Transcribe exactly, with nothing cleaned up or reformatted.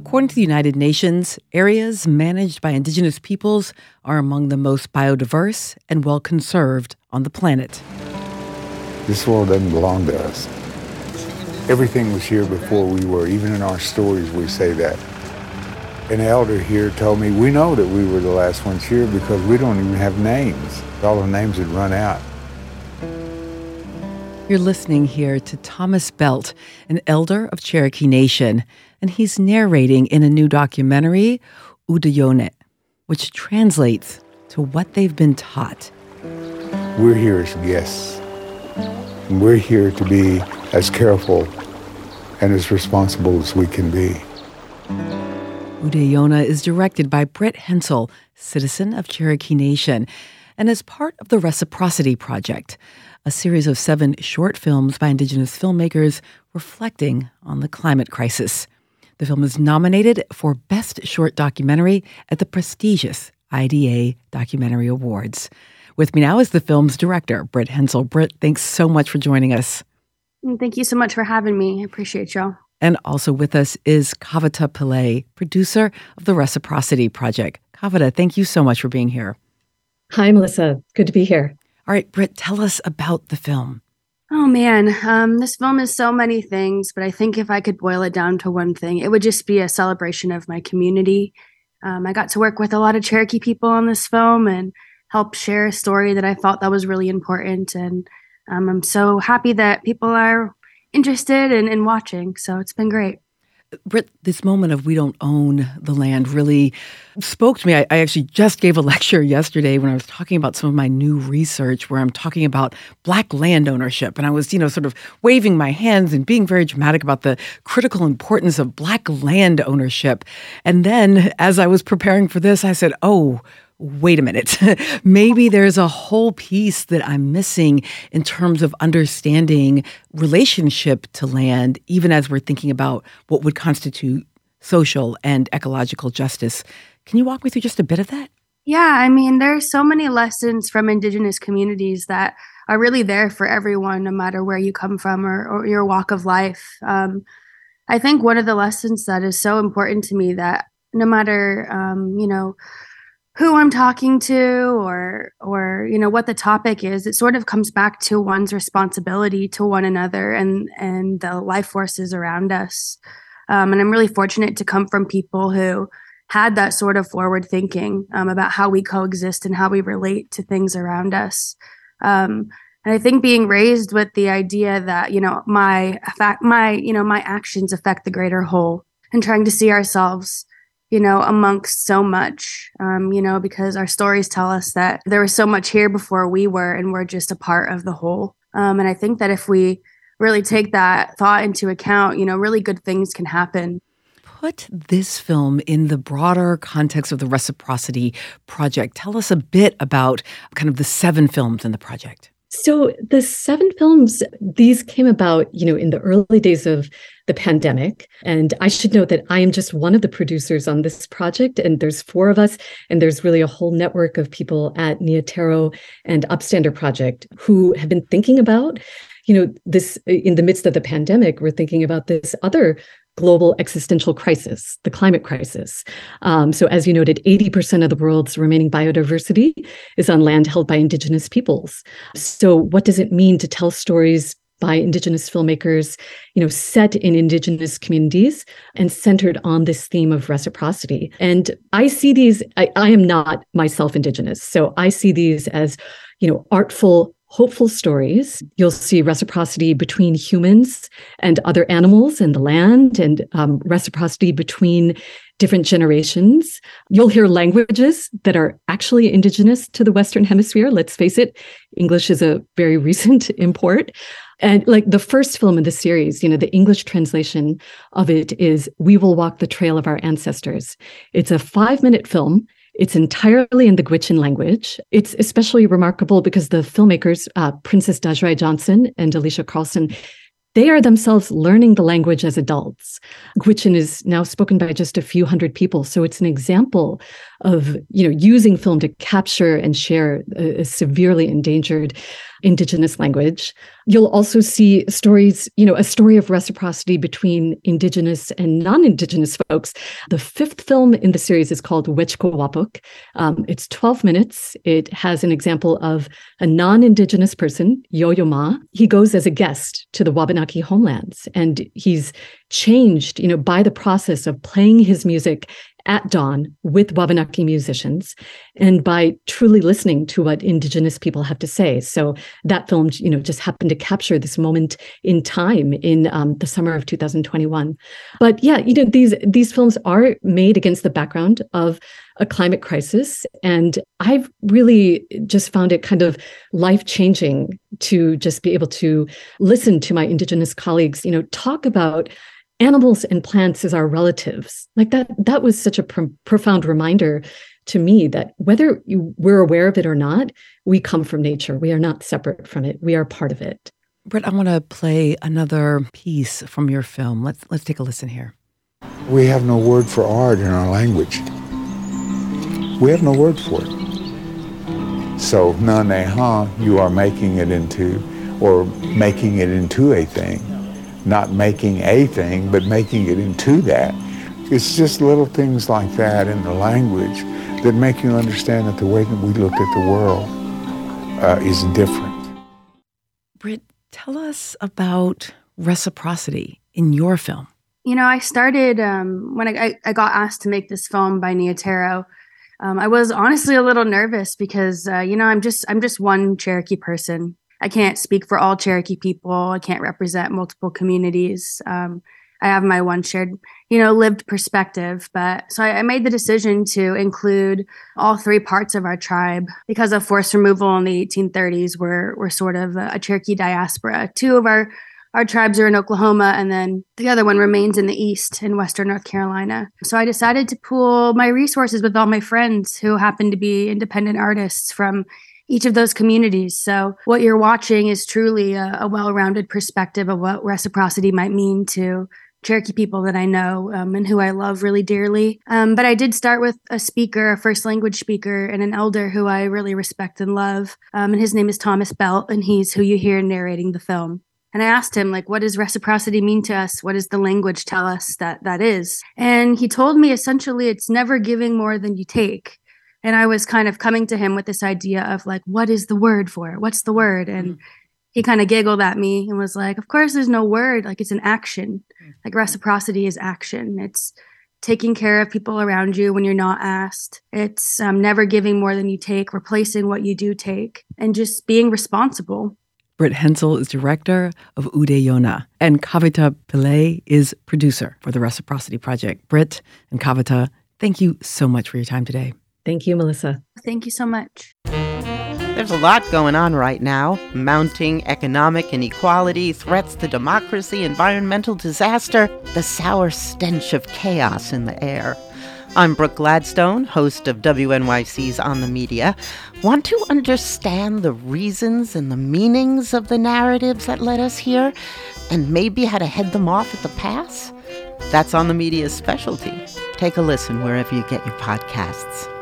According to the United Nations, areas managed by indigenous peoples are among the most biodiverse and well-conserved on the planet. This world doesn't belong to us. Everything was here before we were. Even in our stories, we say that. An elder here told me, we know that we were the last ones here because we don't even have names. All the names had run out. You're listening here to Thomas Belt, an elder of Cherokee Nation, and he's narrating in a new documentary, Udayone, which translates to what they've been taught. We're here as guests. And we're here to be as careful and as responsible as we can be. Udayone is directed by Britt Hensel, citizen of Cherokee Nation, and is part of the Reciprocity Project, a series of seven short films by Indigenous filmmakers reflecting on the climate crisis. The film is nominated for Best Short Documentary at the prestigious I D A Documentary Awards. With me now is the film's director, Britt Hensel. Britt, thanks so much for joining us. Thank you so much for having me. I appreciate y'all. And also with us is Kavita Pillay, producer of the Reciprocity Project. Kavita, thank you so much for being here. Hi, Melissa. Good to be here. All right, Britt, tell us about the film. Oh, man. Um, this film is so many things, but I think if I could boil it down to one thing, it would just be a celebration of my community. Um, I got to work with a lot of Cherokee people on this film and help share a story that I felt that was really important. And um, I'm so happy that people are interested in, in watching. So it's been great. Britt, this moment of we don't own the land really spoke to me. I, I actually just gave a lecture yesterday when I was talking about some of my new research where I'm talking about Black land ownership. And I was, you know, sort of waving my hands and being very dramatic about the critical importance of Black land ownership. And then as I was preparing for this, I said, oh, wait a minute, maybe there's a whole piece that I'm missing in terms of understanding relationship to land, even as we're thinking about what would constitute social and ecological justice. Can you walk me through just a bit of that? Yeah, I mean, there's so many lessons from Indigenous communities that are really there for everyone, no matter where you come from or, or your walk of life. Um, I think one of the lessons that is so important to me that no matter, um, you know, who I'm talking to or, or, you know, what the topic is, it sort of comes back to one's responsibility to one another and, and the life forces around us. Um, and I'm really fortunate to come from people who had that sort of forward thinking um, about how we coexist and how we relate to things around us. Um, and I think being raised with the idea that, you know, my, my, you know, my actions affect the greater whole and trying to see ourselves, you know, amongst so much, um, you know, because our stories tell us that there was so much here before we were, and we're just a part of the whole. Um, and I think that if we really take that thought into account, you know, really good things can happen. Put this film in the broader context of the Reciprocity Project. Tell us a bit about kind of the seven films in the project. So the seven films, these came about, you know, in the early days of the pandemic. And I should note that I am just one of the producers on this project. And there's four of us. And there's really a whole network of people at Neotero and Upstander Project who have been thinking about, you know, this in the midst of the pandemic, we're thinking about this other global existential crisis, the climate crisis. Um, so as you noted, eighty percent of the world's remaining biodiversity is on land held by Indigenous peoples. So what does it mean to tell stories by Indigenous filmmakers, you know, set in Indigenous communities and centered on this theme of reciprocity? And I see these, I, I am not myself Indigenous, so I see these as, you know, artful, hopeful stories. You'll see reciprocity between humans and other animals and the land, and um, reciprocity between different generations. You'll hear languages that are actually Indigenous to the Western Hemisphere. Let's face it, English is a very recent import. And like the first film in the series, you know, the English translation of it is We Will Walk the Trail of Our Ancestors. It's a five-minute film. It's entirely in the Gwich'in language. It's especially remarkable because the filmmakers, uh, Princess Dajrai Johnson and Alicia Carlson, they are themselves learning the language as adults. Gwich'in is now spoken by just a few hundred people. So it's an example of, you know, using film to capture and share a, a severely endangered Indigenous language. You'll also see stories, you know, a story of reciprocity between Indigenous and non-Indigenous folks. The fifth film in the series is called Wechkowapuk. Um, it's twelve minutes. It has an example of a non-Indigenous person, Yo-Yo Ma. He goes as a guest to the Wabanaki homelands, and he's changed, you know, by the process of playing his music at dawn with Wabanaki musicians and by truly listening to what Indigenous people have to say. So that film, you know, just happened to capture this moment in time in um, the summer of two thousand twenty-one. But yeah, you know, these these films are made against the background of a climate crisis. And I've really just found it kind of life-changing to just be able to listen to my Indigenous colleagues, you know, talk about animals and plants as our relatives. Like that, that was such a pro- profound reminder to me that whether you, we're aware of it or not, we come from nature. We are not separate from it. We are part of it. Britt, I want to play another piece from your film. Let's let's take a listen here. We have no word for art in our language. We have no word for it. So, na-ne-ha, you are making it into, or making it into a thing. Not making a thing, but making it into that. It's just little things like that in the language that make you understand that the way that we look at the world uh, is different. Britt, tell us about reciprocity in your film. You know, I started, um, when I, I got asked to make this film by Nia Taro, um, I was honestly a little nervous because, uh, you know, I'm just I'm just one Cherokee person. I can't speak for all Cherokee people. I can't represent multiple communities. Um, I have my one shared, you know, lived perspective. But so I, I made the decision to include all three parts of our tribe because of forced removal in the eighteen thirties. We're, we're sort of a, a Cherokee diaspora. Two of our, our tribes are in Oklahoma, and then the other one remains in the East in Western North Carolina. So I decided to pool my resources with all my friends who happen to be independent artists from each of those communities. So what you're watching is truly a, a well-rounded perspective of what reciprocity might mean to Cherokee people that I know um, and who I love really dearly. Um, but I did start with a speaker, a first language speaker, and an elder who I really respect and love. Um, and his name is Thomas Belt, and he's who you hear narrating the film. And I asked him, like, what does reciprocity mean to us? What does the language tell us that that is? And he told me essentially it's never giving more than you take. And I was kind of coming to him with this idea of like, what is the word for it? What's the word? And mm-hmm. he kind of giggled at me and was like, of course, there's no word. Like, it's an action. Mm-hmm. Like reciprocity is action. It's taking care of people around you when you're not asked. It's um, never giving more than you take, replacing what you do take, and just being responsible. Britt Hensel is director of Udayona, and Kavita Pillai is producer for the Reciprocity Project. Britt and Kavita, thank you so much for your time today. Thank you, Melissa. Thank you so much. There's a lot going on right now. Mounting economic inequality, threats to democracy, environmental disaster, the sour stench of chaos in the air. I'm Brooke Gladstone, host of W N Y C's On the Media. Want to understand the reasons and the meanings of the narratives that led us here, and maybe how to head them off at the pass? That's On the Media's specialty. Take a listen wherever you get your podcasts.